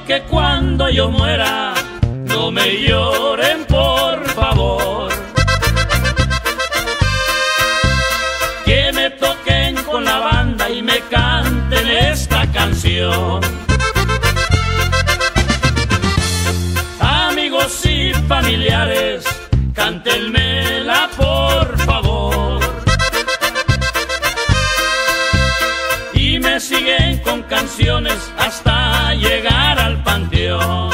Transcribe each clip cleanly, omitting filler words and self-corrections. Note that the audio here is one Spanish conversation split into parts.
que cuando yo muera no me lloren, por favor. Que me toquen con la banda y me canten esta canción. Amigos y familiares, cántenmela por favor. Y me siguen con canciones hasta llegar al panteón.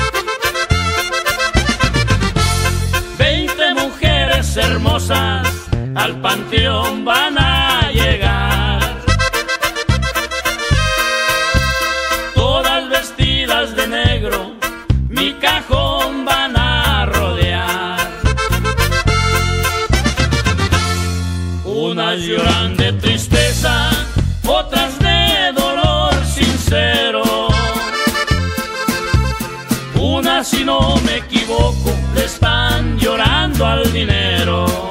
20 mujeres hermosas al panteón van a llegar, todas vestidas de negro, mi cajón van a rodear. Unas lloran de tristeza, otras de dolor sincero. Unas, si no me equivoco, le están llorando al dinero.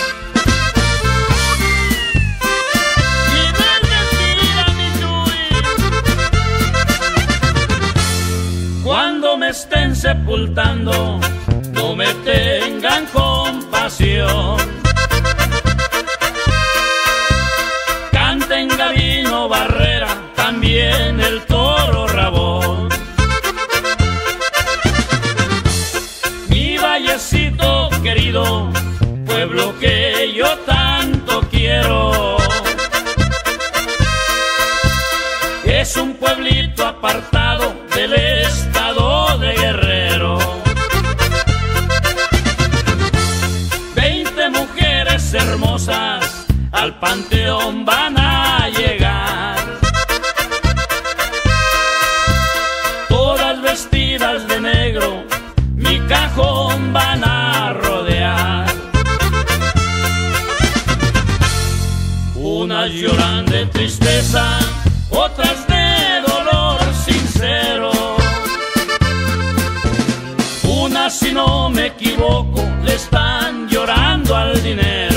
Cuando me estén sepultando, no me tengan compasión. Canten Gabino Barrera, también el Toro Rabón. Mi vallecito querido, pueblo que yo tanto quiero, es un pueblito apartado del estado de Guerrero. 20 mujeres hermosas al panteón van a llegar, todas vestidas de negro, mi cajón van a rodear. Unas lloran de tristeza, otras de dolor sincero. Unas, si no me equivoco, le están llorando al dinero.